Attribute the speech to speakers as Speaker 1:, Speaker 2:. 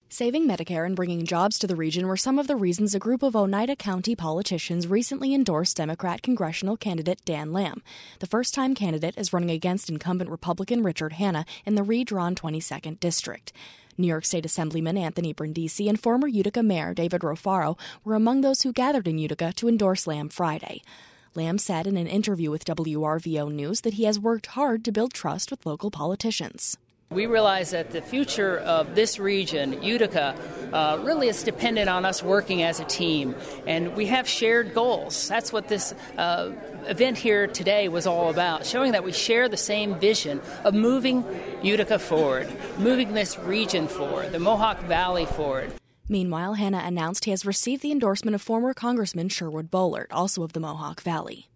Speaker 1: Saving Medicare and bringing jobs to the region were some of the reasons a group of Oneida County politicians recently endorsed Democrat congressional candidate Dan Lamb. The first-time candidate is running against incumbent Republican Richard Hanna in the redrawn 22nd District. New York State Assemblyman Anthony Brindisi and former Utica Mayor David Rofaro were among those who gathered in Utica to endorse Lamb Friday. Lamb said in an interview with WRVO News that he has worked hard to build trust with local politicians.
Speaker 2: We realize that the future of this region, Utica, really is dependent on us working as a team, and we have shared goals. That's what this event here today was all about, showing that we share the same vision of moving Utica forward, moving this region forward, the Mohawk Valley forward.
Speaker 1: Meanwhile, Hanna announced he has received the endorsement of former Congressman Sherwood Boehlert, also of the Mohawk Valley.